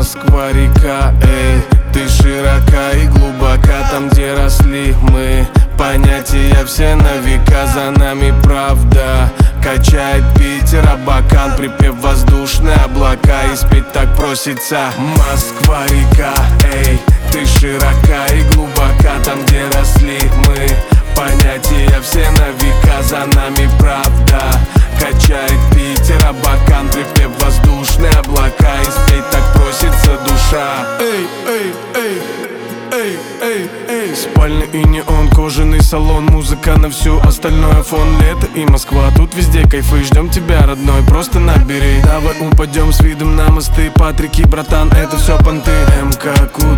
Москва-река, эй, ты широка и глубока. Там, где росли мы, понятия все на века. За нами правда качает Питер, Абакан, припев воздушные облака. И спеть так просится. Москва-река, эй, ты широка и глубока. Там, где росли мы, понятия все на века. За нами правда качает Питер, Абакан, припев воздушные облака. И спеть так просится душа. Эй, эй, эй, эй, эй, эй. Спальня и неон, кожаный салон, музыка на всю, остальное фон. Лето и Москва, тут везде кайфы. Ждем тебя, родной, просто набери. Давай упадем с видом на мосты. Патрики, братан, это все понты. МК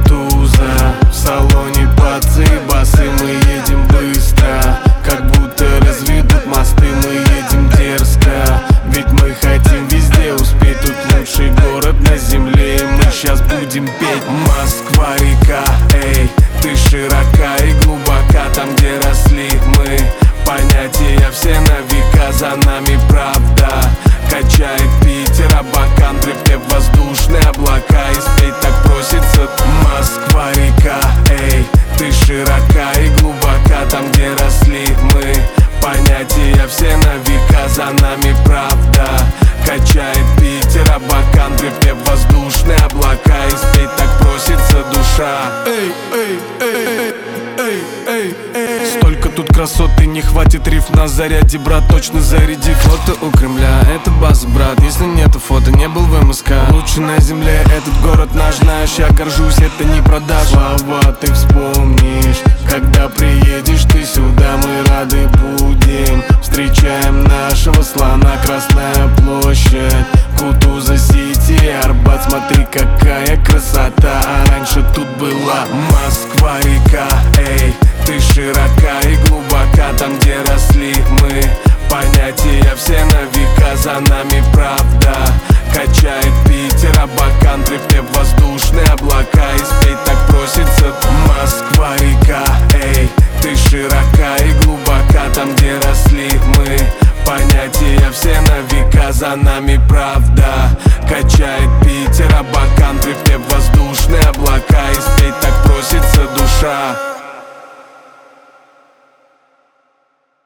Кутуза, в салоне пацы, басы. Мы едем быстро, как будто разведут мосты. Мы едем дерзко, ведь мы хотим везде успеть. Тут лучший город на земле, и мы сейчас будем петь. Москва-река, эй, ты широка и глубока. Там, где росли мы, понятия все на века. За нами правда качает Питер, Абакан, припев воздушные облака. И спеть так просится. Москва-река, эй, ты широка и глубока. Там, где росли мы, понятия все на века. За нами правда качает Питер, Абакан, припев воздушные облака. И спеть так просится душа. Эй, эй, эй, эй, эй, эй. Столько тут красоты, не хватит риф на заряде, брат, точно заряди. Фото у Кремля, это база, брат. Если нету фото, не был в МСК. Лучше на земле, этот город наш, знаешь, я горжусь, это не продаж. Слова ты вспомнишь, когда приедешь ты сюда. Мы рады будем, встречаем нашего слона. Красная площадь, Кутуза Сити, Арбат. Смотри, какая красота, а раньше тут была Москва-река, эй, ты широка и глубока. Там, где росли мы, понятия все на века. За нами правда качает Питер, Абакан, припев воздушные облака. И спеть так просится. Москва-река, эй, ты широка и глубока. Там, где росли мы, понятия все на века. За нами правда качает Питер, Абакан, припев воздушные облака. И спеть так просится душа.